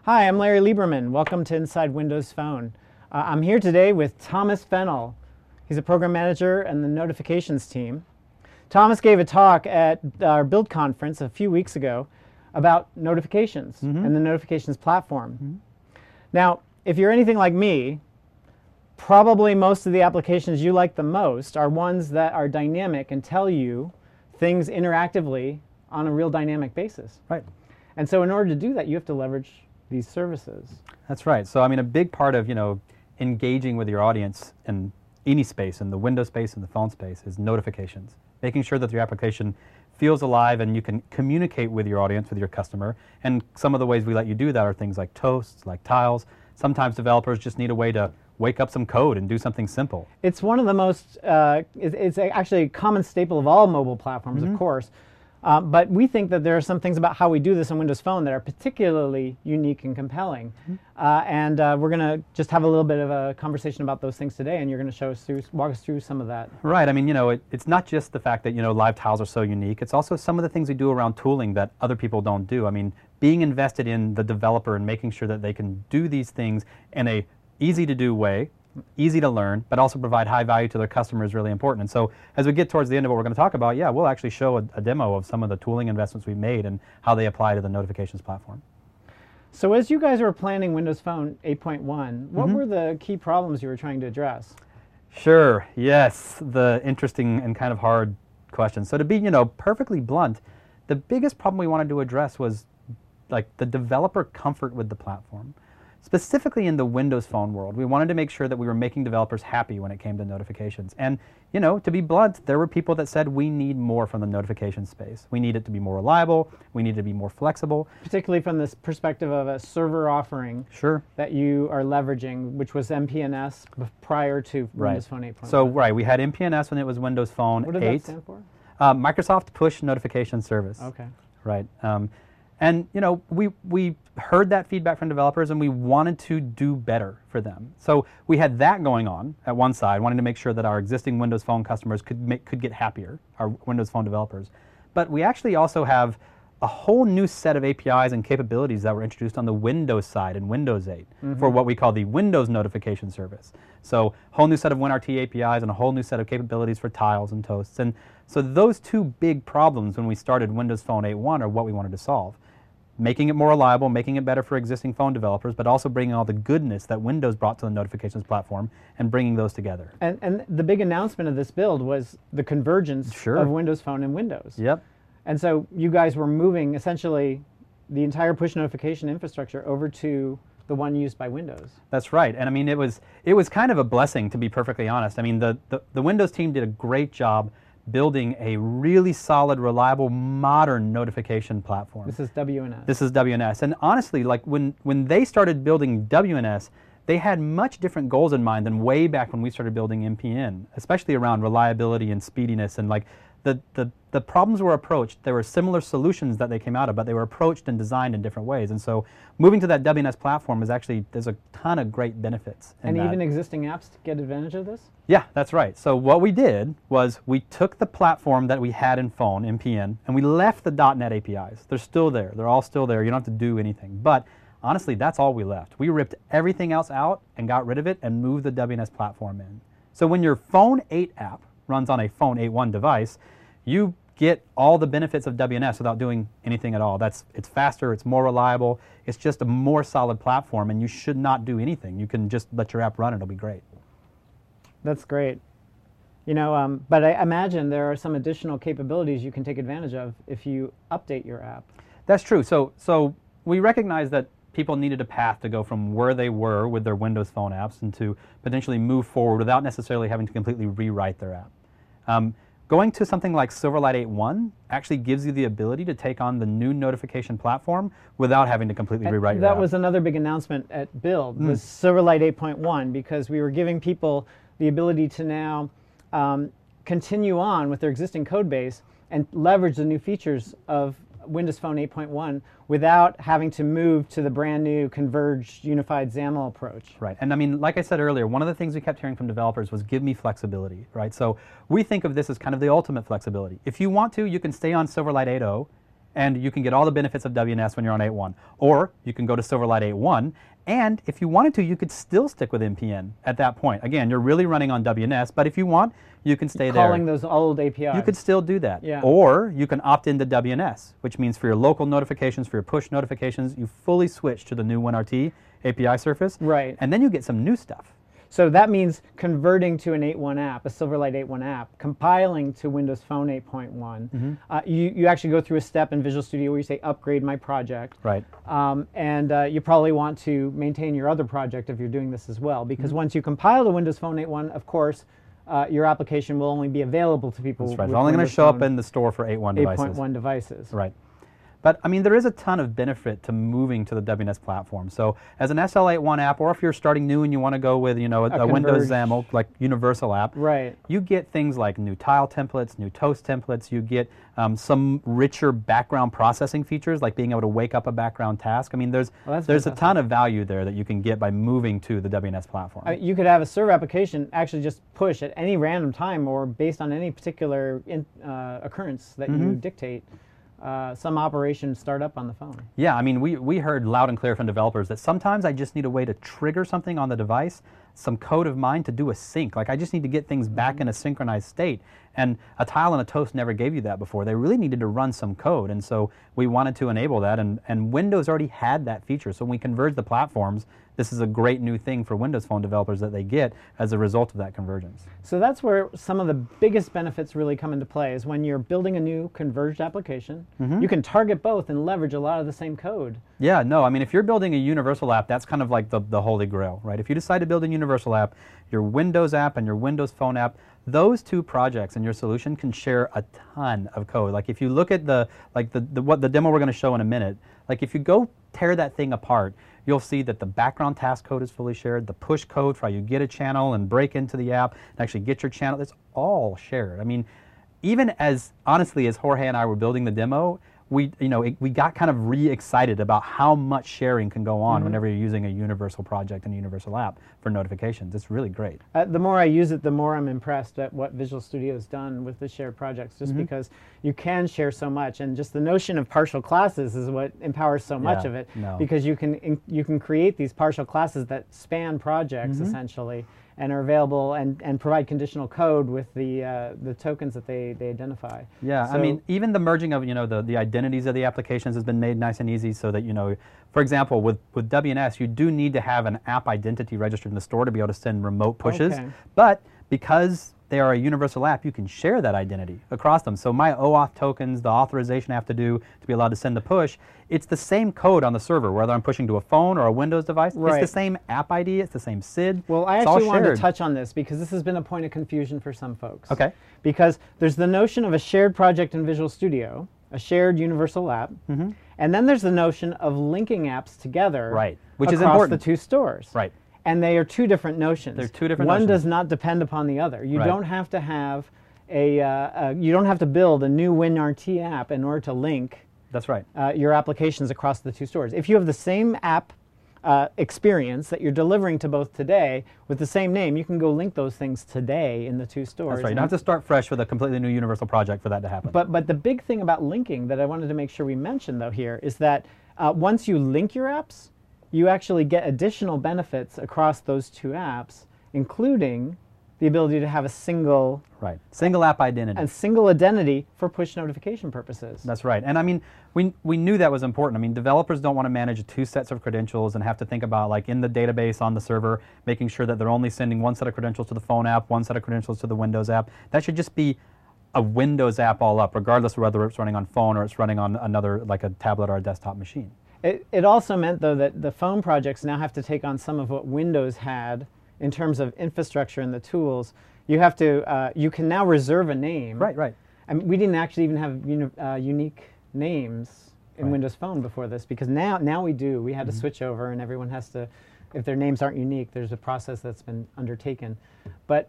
Hi, I'm Larry Lieberman. Welcome to Inside Windows Phone. I'm here today with Thomas Fennell. He's a program manager in the notifications team. Thomas gave a talk at our Build conference a few weeks ago about notifications and the notifications platform. Now, if you're anything like me, probably most of the applications you like the most are ones that are dynamic and tell you things interactively on a real dynamic basis. Right. And so in order to do that, you have to leverage these services. That's right. So I mean, a big part of engaging with your audience in any space, in the Windows space and the phone space, is notifications. Making sure that your application feels alive and you can communicate with your audience, with your customer. And some of the ways we let you do that are things like toasts, like tiles. Sometimes developers just need a way to wake up some code and do something simple. It's one of the most, it's actually a common staple of all mobile platforms, of course. But we think that there are some things about how we do this in Windows Phone that are particularly unique and compelling. And we're going to just have a little bit of a conversation about those things today, and you're going to walk us through some of that. Right. I mean, it's not just the fact that, live tiles are so unique. It's also some of the things we do around tooling that other people don't do. I mean, being invested in the developer and making sure that they can do these things in a easy to do way, easy to learn, but also provide high value to their customers is really important. And so as we get towards the end of what we're going to talk about, we'll actually show a demo of some of the tooling investments we've made and how they apply to the notifications platform. So as you guys were planning Windows Phone 8.1, what were the key problems you were trying to address? Sure, yes, the interesting and kind of hard question. So to be, perfectly blunt, the biggest problem we wanted to address was like the developer comfort with the platform. Specifically in the Windows Phone world, we wanted to make sure that we were making developers happy when it came to notifications. And, to be blunt, there were people that said we need more from the notification space. We need it to be more reliable. We need it to be more flexible. Particularly from this perspective of a server offering that you are leveraging, which was MPNS prior to Windows Phone 8.1. So, we had MPNS when it was Windows Phone 8. What did that stand for? Microsoft Push Notification Service. Okay. Right. And we heard that feedback from developers, and we wanted to do better for them. So we had that going on at one side, wanting to make sure that our existing Windows Phone customers could get happier, our Windows Phone developers. But we actually also have a whole new set of APIs and capabilities that were introduced on the Windows side in Windows 8 for what we call the Windows Notification Service. So a whole new set of WinRT APIs and a whole new set of capabilities for tiles and toasts. And so those two big problems when we started Windows Phone 8.1 are what we wanted to solve. Making it more reliable, making it better for existing phone developers, but also bringing all the goodness that Windows brought to the notifications platform and bringing those together. And the big announcement of this build was the convergence of Windows Phone and Windows. Yep. And so you guys were moving essentially the entire push notification infrastructure over to the one used by Windows. That's right. And I mean, it was kind of a blessing, to be perfectly honest. I mean, the Windows team did a great job building a really solid, reliable, modern notification platform. This is WNS. This is WNS. And honestly, like when they started building WNS, they had much different goals in mind than way back when we started building MPN, especially around reliability and speediness. And like the problems were approached. There were similar solutions that they came out of, but they were approached and designed in different ways. And so moving to that WNS platform is actually, there's a ton of great benefits. And even existing apps get advantage of this? Yeah, that's right. So what we did was we took the platform that we had in phone, MPN, and we left the .NET APIs. They're still there. They're all still there. You don't have to do anything. But honestly, that's all we left. We ripped everything else out and got rid of it and moved the WNS platform in. So when your Phone 8 app runs on a Phone 8.1 device, you get all the benefits of WNS without doing anything at all. It's faster, it's more reliable, it's just a more solid platform, and you should not do anything. You can just let your app run, it'll be great. That's great. But I imagine there are some additional capabilities you can take advantage of if you update your app. That's true. So we recognize that people needed a path to go from where they were with their Windows Phone apps and to potentially move forward without necessarily having to completely rewrite their app. Going to something like Silverlight 8.1 actually gives you the ability to take on the new notification platform without having to completely rewrite your app. That was another big announcement at Build, was Silverlight 8.1, because we were giving people the ability to now continue on with their existing code base and leverage the new features of Windows Phone 8.1 without having to move to the brand new converged unified XAML approach. Right, and I mean, like I said earlier, one of the things we kept hearing from developers was give me flexibility, right? So we think of this as kind of the ultimate flexibility. If you want to, you can stay on Silverlight 8.0 and you can get all the benefits of WNS when you're on 8.1. Or you can go to Silverlight 8.1, and if you wanted to, you could still stick with NPN at that point. Again, you're really running on WNS, but if you want, you can stay there. Calling those old APIs. You could still do that. Yeah. Or you can opt into WNS, which means for your local notifications, for your push notifications, you fully switch to the new WinRT API surface. Right. And then you get some new stuff. So that means converting to an 8.1 app, a Silverlight 8.1 app, compiling to Windows Phone 8.1. You actually go through a step in Visual Studio where you say upgrade my project. Right. And you probably want to maintain your other project if you're doing this as well, because once you compile to Windows Phone 8.1, of course, your application will only be available to people. That's right. with It's only going to Windows show Phone up in the store for 8.1 devices. 8.1 devices. Right. But I mean, there is a ton of benefit to moving to the WNS platform. So as an SL81 app, or if you're starting new and you want to go with, you know, a Windows XAML, like universal app, right, you get things like new tile templates, new toast templates. You get some richer background processing features, like being able to wake up a background task. I mean, there's a ton of value there that you can get by moving to the WNS platform. You could have a server application actually just push at any random time or based on any particular occurrence that you dictate. Some operation start up on the phone. Yeah, I mean, we heard loud and clear from developers that sometimes I just need a way to trigger something on the device, some code of mine to do a sync. Like I just need to get things back in a synchronized state. And a tile and a toast never gave you that before. They really needed to run some code. And so we wanted to enable that. And Windows already had that feature. So when we converged the platforms, this is a great new thing for Windows Phone developers that they get as a result of that convergence. So that's where some of the biggest benefits really come into play, is when you're building a new converged application, you can target both and leverage a lot of the same code. Yeah, no, I mean, if you're building a universal app, that's kind of like the holy grail, right? If you decide to build a universal app, your Windows app and your Windows Phone app, those two projects in your solution can share a ton of code. Like if you look at the demo we're going to show in a minute, like if you go tear that thing apart, you'll see that the background task code is fully shared, the push code for how you get a channel and break into the app and actually get your channel, it's all shared. I mean, even as honestly as Jorge and I were building the demo, we got kind of re-excited about how much sharing can go on whenever you're using a universal project and a universal app for notifications. It's really great. The more I use it, the more I'm impressed at what Visual Studio has done with the shared projects, just because you can share so much, and just the notion of partial classes is what empowers so much of it, because you can create these partial classes that span projects essentially, and are available and provide conditional code with the tokens that they identify. Yeah, so, I mean, even the merging of the identities of the applications has been made nice and easy, so that for example, with WNS, you do need to have an app identity registered in the store to be able to send remote pushes. Okay. But because they are a universal app, you can share that identity across them. So my OAuth tokens, the authorization I have to do to be allowed to send the push, it's the same code on the server, whether I'm pushing to a phone or a Windows device. Right. It's the same app ID, it's the same SID. Well, I actually wanted to touch on this because this has been a point of confusion for some folks. Okay. Because there's the notion of a shared project in Visual Studio, a shared universal app, and then there's the notion of linking apps together which is across important. the two stores. Right. And they are two different notions. They're two different notions. One notions. does not depend upon the other. You don't have to have you don't have to build a new WinRT app in order to link That's right. Your applications across the two stores. If you have the same app experience that you're delivering to both today with the same name, you can go link those things today in the two stores. That's right. You don't have to start fresh with a completely new universal project for that to happen. But the big thing about linking that I wanted to make sure we mentioned though here is that once you link your apps, you actually get additional benefits across those two apps, including the ability to have a single app identity. A single identity for push notification purposes. That's right. And I mean, we knew that was important. I mean, developers don't want to manage two sets of credentials and have to think about, like, in the database on the server, making sure that they're only sending one set of credentials to the phone app, one set of credentials to the Windows app. That should just be a Windows app all up, regardless of whether it's running on phone or it's running on another, like a tablet or a desktop machine. It also meant, though, that the phone projects now have to take on some of what Windows had in terms of infrastructure and the tools. You have to, you can now reserve a name. Right. I mean, we didn't actually even have unique names in Windows Phone before this, because now we do. We had to switch over, and everyone has to, if their names aren't unique, there's a process that's been undertaken. But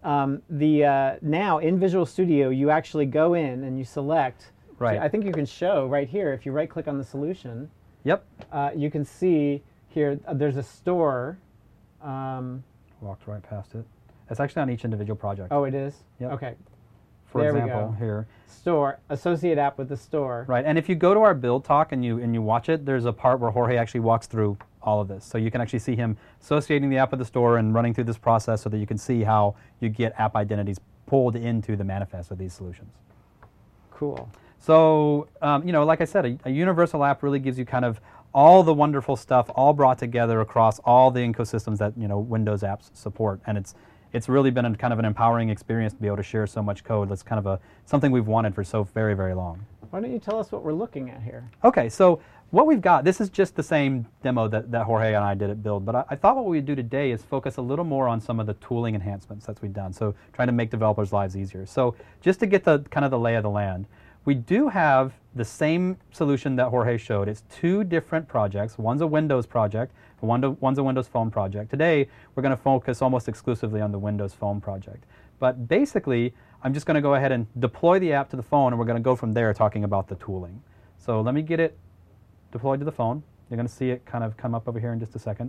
now in Visual Studio, you actually go in and you select. Right. I think you can show right here, if you right-click on the solution. Yep. You can see here, there's a store. Walked right past it. It's actually on each individual project. Oh, it is? Yep. Okay. for There we example, go. here. Store, associate app with the store. Right, and if you go to our build talk and you watch it, there's a part where Jorge actually walks through all of this. So you can actually see him associating the app with the store and running through this process so that you can see how you get app identities pulled into the manifest of these solutions. Cool. So, you know, like I said, a universal app really gives you kind of all the wonderful stuff all brought together across all the ecosystems that, you know, Windows apps support. And it's really been kind of an empowering experience to be able to share so much code. That's kind of something we've wanted for so very, very long. Why don't you tell us what we're looking at here? Okay, so what we've got, this is just the same demo that Jorge and I did at Build, but I thought what we would do today is focus a little more on some of the tooling enhancements that we've done, so trying to make developers' lives easier. So just to get the kind of the lay of the land, we do have the same solution that Jorge showed. It's two different projects. One's a Windows project, one's a Windows Phone project. Today, we're going to focus almost exclusively on the Windows Phone project. But basically, I'm just going to go ahead and deploy the app to the phone, and we're going to go from there talking about the tooling. So let me get it deployed to the phone. You're going to see it kind of come up over here in just a second.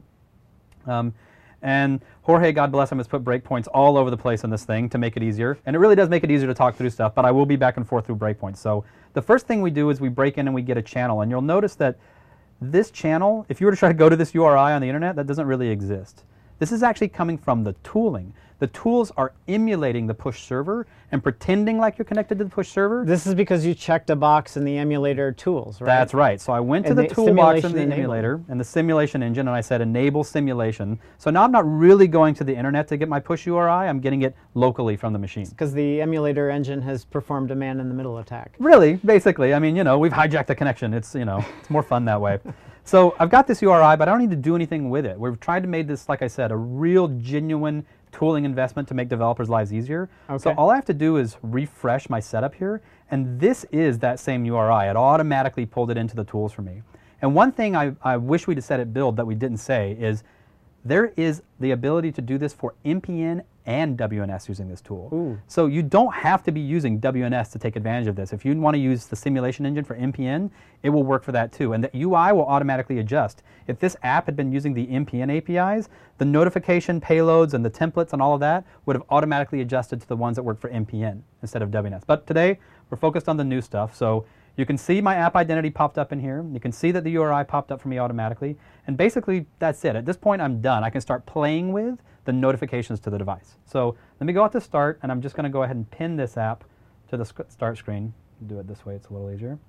And Jorge, God bless him, has put breakpoints all over the place in this thing to make it easier. And it really does make it easier to talk through stuff, but I will be back and forth through breakpoints. So the first thing we do is we break in and we get a channel. And you'll notice that this channel, if you were to try to go to this URI on the internet, that doesn't really exist. This is actually coming from the tooling. The tools are emulating the push server and pretending like you're connected to the push server. This is because you checked a box in the emulator tools, right? That's right. So I went to the toolbox in the emulator and the simulation engine, and I said enable simulation. So now I'm not really going to the internet to get my push URI. I'm getting it locally from the machine. Because the emulator engine has performed a man-in-the-middle attack. Really, basically. I mean, you know, we've hijacked the connection. It's, you know, it's more fun that way. So I've got this URI, but I don't need to do anything with it. We've tried to make this, like I said, a real genuine tooling investment to make developers' lives easier. Okay. So all I have to do is refresh my setup here, and this is that same URI. It automatically pulled it into the tools for me. And one thing I wish we'd have said at Build that we didn't say is there is the ability to do this for MPN and WNS using this tool. Ooh. So you don't have to be using WNS to take advantage of this. If you want to use the simulation engine for MPN, it will work for that too. And the UI will automatically adjust. If this app had been using the MPN APIs, the notification payloads and the templates and all of that would have automatically adjusted to the ones that work for MPN instead of WNS. But today, we're focused on the new stuff. So you can see my app identity popped up in here. You can see that the URI popped up for me automatically. And basically, that's it. At this point, I'm done. I can start playing with the notifications to the device. So let me go out to start, and I'm just going to go ahead and pin this app to the start screen. Do it this way, it's a little easier.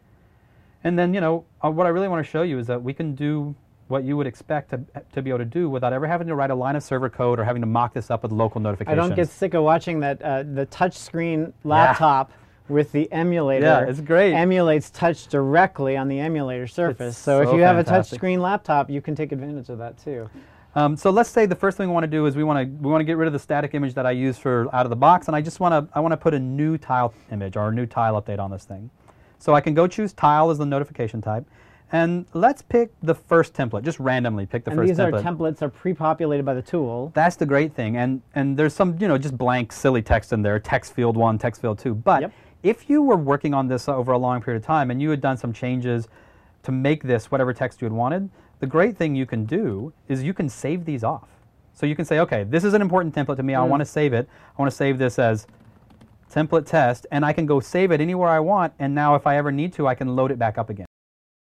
And then, you know, what I really want to show you is that we can do what you would expect to be able to do without ever having to write a line of server code or having to mock this up with local notifications. I don't get sick of watching that the touch screen laptop with the emulator. Yeah, it's great. Emulates touch directly on the emulator surface. It's So if so you have a touch fantastic. screen laptop, you can take advantage of that too. So let's say the first thing we want to do is we want to get rid of the static image that I use for out of the box, and I want to put a new tile image or a new tile update on this thing. So I can go choose tile as the notification type, and let's pick the first template. Just randomly pick the first template. And these templates are pre-populated by the tool. That's the great thing, and there's some, you know, just blank silly text in there, text field 1, text field 2. But if you were working on this over a long period of time and you had done some changes to make this whatever text you had wanted, the great thing you can do is you can save these off. So you can say, okay, this is an important template to me. I want to save it. I want to save this as template test, and I can go save it anywhere I want, and now if I ever need to, I can load it back up again.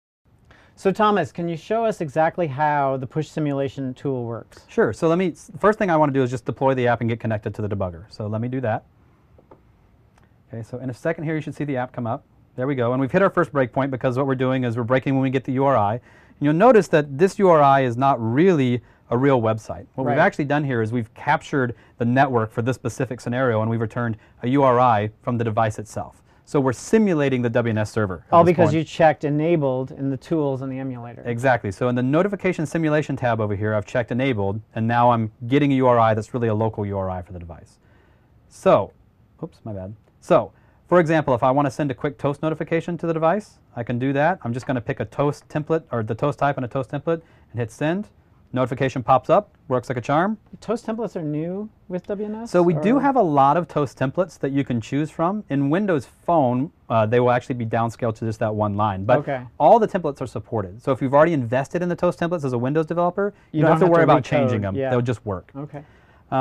So Thomas, can you show us exactly how the push simulation tool works? Sure. So first thing I want to do is just deploy the app and get connected to the debugger. So let me do that. Okay, so in a second here, you should see the app come up. There we go. And we've hit our first breakpoint because what we're doing is we're breaking when we get the URI. And you'll notice that this URI is not really a real website. What we've actually done here is we've captured the network for this specific scenario, and we've returned a URI from the device itself. So we're simulating the WNS server. All because you checked enabled in the tools in the emulator. Exactly. So in the notification simulation tab over here, I've checked enabled, and now I'm getting a URI that's really a local URI for the device. So, oops, my bad. So, for example, if I want to send a quick toast notification to the device, I can do that. I'm just going to pick a toast template, or the toast type and a toast template, and hit send. Notification pops up, works like a charm. Toast templates are new with WNS? So we do have a lot of toast templates that you can choose from. In Windows Phone, they will actually be downscaled to just that one line. But all the templates are supported. So if you've already invested in the toast templates as a Windows developer, you don't have to worry about changing them. They'll just work. Okay.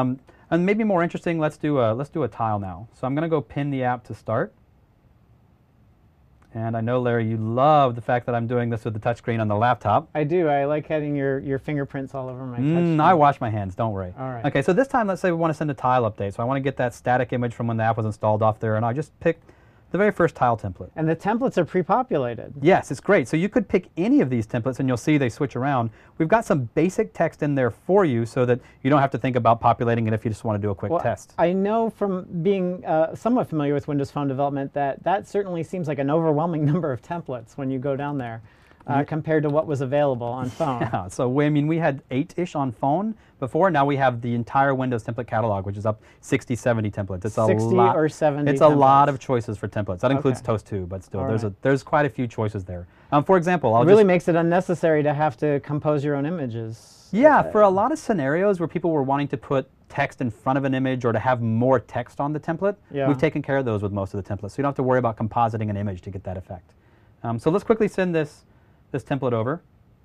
And maybe more interesting, let's do a tile now. So I'm going to go pin the app to start. And I know, Larry, you love the fact that I'm doing this with the touchscreen on the laptop. I do. I like having your fingerprints all over my touchscreen. I wash my hands, don't worry. All right. Okay, so this time, let's say we want to send a tile update. So I want to get that static image from when the app was installed off there, and I just pick the very first tile template. And the templates are pre-populated. Yes, it's great. So you could pick any of these templates, and you'll see they switch around. We've got some basic text in there for you so that you don't have to think about populating it if you just want to do a quick test. I know from being somewhat familiar with Windows Phone development that certainly seems like an overwhelming number of templates when you go down there compared to what was available on phone. Yeah, so I mean, we had 8-ish on phone before. Now we have the entire Windows template catalog, which is up 60, 70 templates. It's 60 a lot, or 70 It's templates. a lot of choices for templates. That includes Okay. Toast too, but still, All right. there's quite a few choices there. For example, It really makes it unnecessary to have to compose your own images. Yeah, for a lot of scenarios where people were wanting to put text in front of an image or to have more text on the template, Yeah. we've taken care of those with most of the templates. So you don't have to worry about compositing an image to get that effect. So let's quickly send this template over.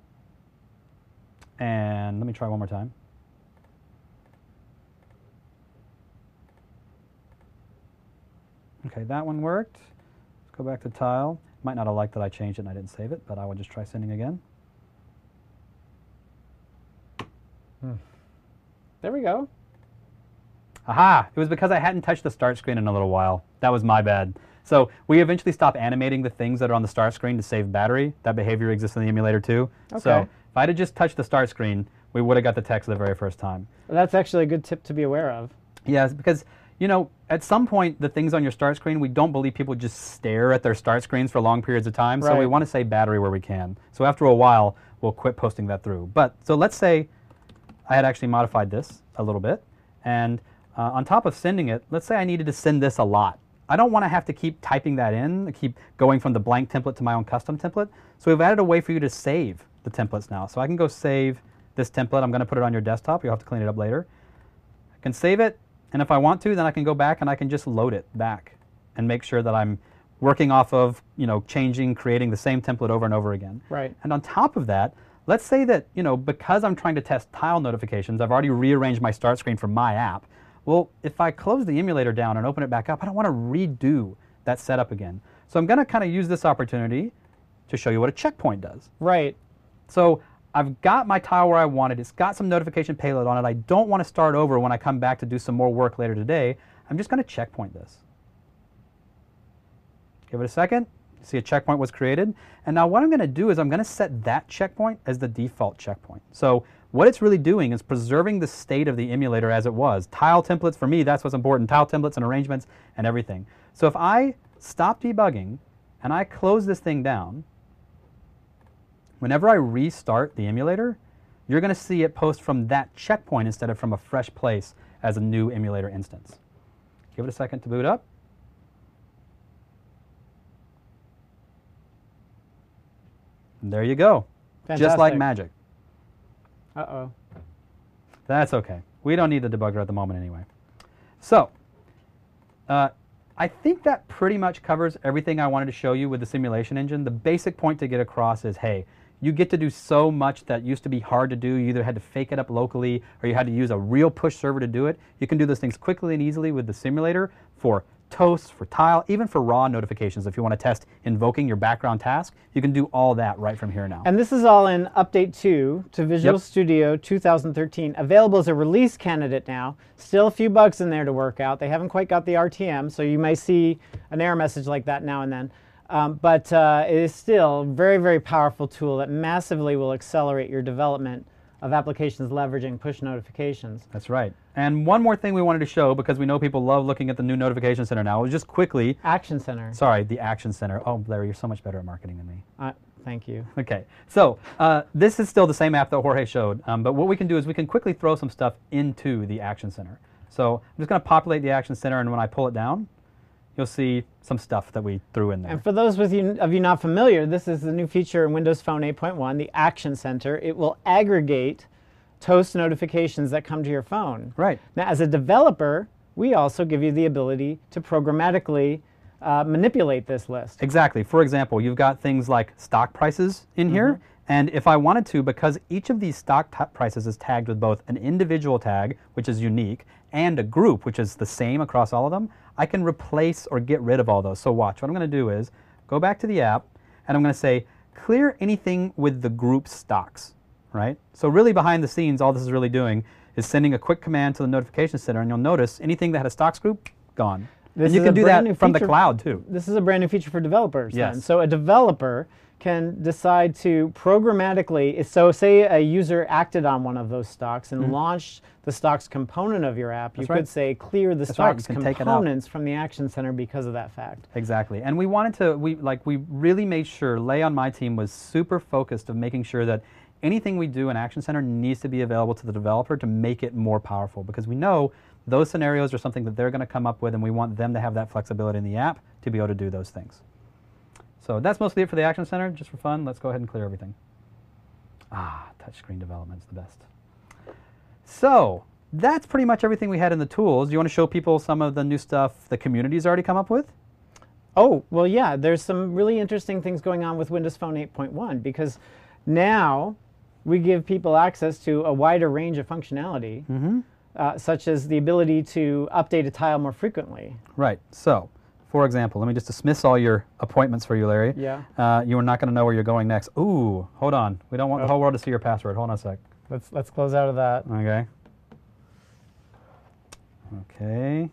And let me try one more time. Okay, that one worked. Let's go back to tile. Might not have liked that I changed it and I didn't save it, but I will just try sending again. There we go. Aha! It was because I hadn't touched the start screen in a little while. That was my bad. So we eventually stopped animating the things that are on the start screen to save battery. That behavior exists in the emulator too. Okay. So if I had just touched the start screen, we would have got the text the very first time. That's actually a good tip to be aware of. Yes, because, you know, at some point, the things on your start screen, we don't believe people just stare at their start screens for long periods of time. So we Right. want to save battery where we can. So after a while, we'll quit posting that through. But so let's say I had actually modified this a little bit. And on top of sending it, let's say I needed to send this a lot. I don't want to have to keep typing that in, keep going from the blank template to my own custom template. So we've added a way for you to save the templates now. So I can go save this template. I'm going to put it on your desktop. You'll have to clean it up later. I can save it, and if I want to, then I can go back and I can just load it back and make sure that I'm working off of, you know, creating the same template over and over again. Right. And on top of that, let's say that, you know, because I'm trying to test tile notifications, I've already rearranged my start screen for my app. Well, if I close the emulator down and open it back up, I don't want to redo that setup again. So I'm going to kind of use this opportunity to show you what a checkpoint does. Right. So I've got my tile where I want it. It's got some notification payload on it. I don't want to start over when I come back to do some more work later today. I'm just going to checkpoint this. Give it a second. See, a checkpoint was created. And now what I'm going to do is I'm going to set that checkpoint as the default checkpoint. So what it's really doing is preserving the state of the emulator as it was. Tile templates, for me, that's what's important. Tile templates and arrangements and everything. So if I stop debugging and I close this thing down, whenever I restart the emulator, you're going to see it post from that checkpoint instead of from a fresh place as a new emulator instance. Give it a second to boot up. And there you go. Fantastic. Just like magic. Uh-oh. That's okay. We don't need the debugger at the moment anyway. So, I think that pretty much covers everything I wanted to show you with the simulation engine. The basic point to get across is, hey, you get to do so much that used to be hard to do. You either had to fake it up locally or you had to use a real push server to do it. You can do those things quickly and easily with the simulator for Toast, for Tile, even for raw notifications. If you want to test invoking your background task, you can do all that right from here now. And this is all in Update 2 to Visual Yep. Studio 2013. Available as a release candidate now. Still a few bugs in there to work out. They haven't quite got the RTM, so you may see an error message like that now and then. But it is still a very, very powerful tool that massively will accelerate your development of applications leveraging push notifications. That's right. And one more thing we wanted to show, because we know people love looking at the new Notification Center now, is just quickly, Action Center. sorry, the Action Center. Oh, Larry, you're so much better at marketing than me. Thank you. Okay, so this is still the same app that Jorge showed, but what we can do is we can quickly throw some stuff into the Action Center. So I'm just going to populate the Action Center, and when I pull it down, you'll see some stuff that we threw in there. And for those of you not familiar, this is the new feature in Windows Phone 8.1, the Action Center. It will aggregate Toast notifications that come to your phone. Right. Now, as a developer, we also give you the ability to programmatically manipulate this list. Exactly. For example, you've got things like stock prices in here, and if I wanted to, because each of these stock prices is tagged with both an individual tag, which is unique, and a group, which is the same across all of them, I can replace or get rid of all those. So watch, what I'm going to do is go back to the app, and I'm going to say, clear anything with the group stocks, right? So really behind the scenes, all this is really doing is sending a quick command to the notification center, and you'll notice anything that had a stocks group, gone. And you can do that from the cloud too. This is a brand new feature for developers. Yes. Then. So a developer can decide to programmatically, so say a user acted on one of those stocks and launched the stocks component of your app, you could say clear the stocks components from the Action Center because of that fact. Exactly. And we wanted to, we really made sure, Lay on my team was super focused of making sure that anything we do in Action Center needs to be available to the developer to make it more powerful, because we know those scenarios are something that they're going to come up with, and we want them to have that flexibility in the app to be able to do those things. So that's mostly it for the Action Center. Just for fun, let's go ahead and clear everything. Touchscreen development is the best. So that's pretty much everything we had in the tools. Do you want to show people some of the new stuff the community's already come up with? Oh, well, yeah. There's some really interesting things going on with Windows Phone 8.1, because now we give people access to a wider range of functionality, such as the ability to update a tile more frequently. Right. So, for example, let me just dismiss all your appointments for you, Larry. Yeah. You are not going to know where you're going next. Ooh, hold on. We don't want the whole world to see your password. Hold on a sec. Let's close out of that. Okay. Okay.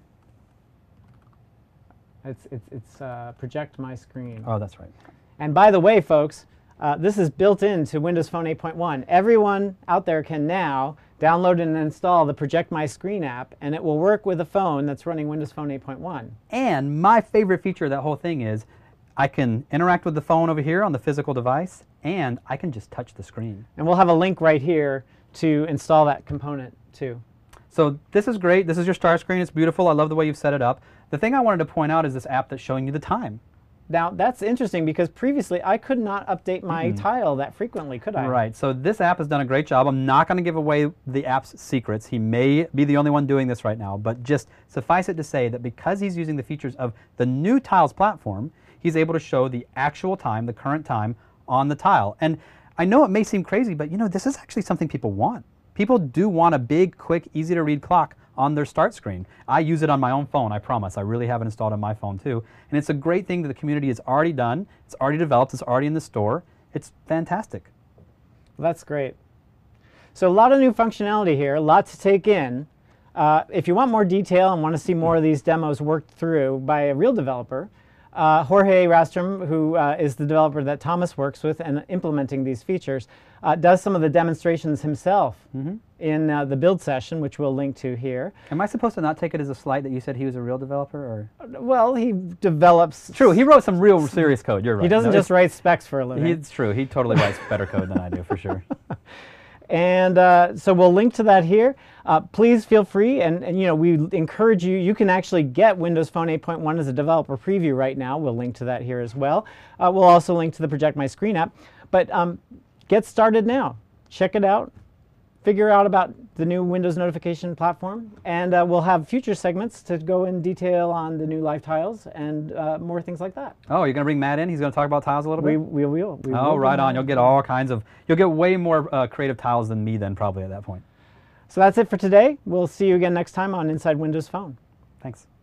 It's project my screen. Oh, that's right. And by the way, folks, this is built into Windows Phone 8.1. Everyone out there can now download and install the Project My Screen app, and it will work with a phone that's running Windows Phone 8.1. And my favorite feature of that whole thing is I can interact with the phone over here on the physical device, and I can just touch the screen. And we'll have a link right here to install that component too. So this is great. This is your start screen. It's beautiful. I love the way you've set it up. The thing I wanted to point out is this app that's showing you the time. Now, that's interesting, because previously I could not update my tile that frequently, could I? Right. So this app has done a great job. I'm not going to give away the app's secrets. He may be the only one doing this right now, but just suffice it to say that because he's using the features of the new Tiles platform, he's able to show the actual time, the current time, on the tile. And I know it may seem crazy, but you know, this is actually something people want. People do want a big, quick, easy to read clock on their start screen. I use it on my own phone, I promise. I really have it installed on my phone too. And it's a great thing that the community has already done. It's already developed. It's already in the store. It's fantastic. Well, that's great. So a lot of new functionality here, a lot to take in. If you want more detail and want to see more of these demos worked through by a real developer, Jorge Rastrom, who is the developer that Thomas works with and implementing these features, does some of the demonstrations himself in the build session, which we'll link to here. Am I supposed to not take it as a slight that you said he was a real developer? Or? Well, he develops... True, he wrote some real serious code, you're right. He doesn't just write specs for a living. It's true, he totally writes better code than I do, for sure. And so we'll link to that here. Please feel free, and you know, we encourage you, you can actually get Windows Phone 8.1 as a developer preview right now. We'll link to that here as well. We'll also link to the Project My Screen app. But get started now. Check it out. Figure out about the new Windows notification platform, and we'll have future segments to go in detail on the new live tiles and more things like that. Oh, you're going to bring Matt in? He's going to talk about tiles a little bit? We will. Oh, right on. You'll get all kinds of, you'll get way more creative tiles than me then probably at that point. So that's it for today. We'll see you again next time on Inside Windows Phone. Thanks.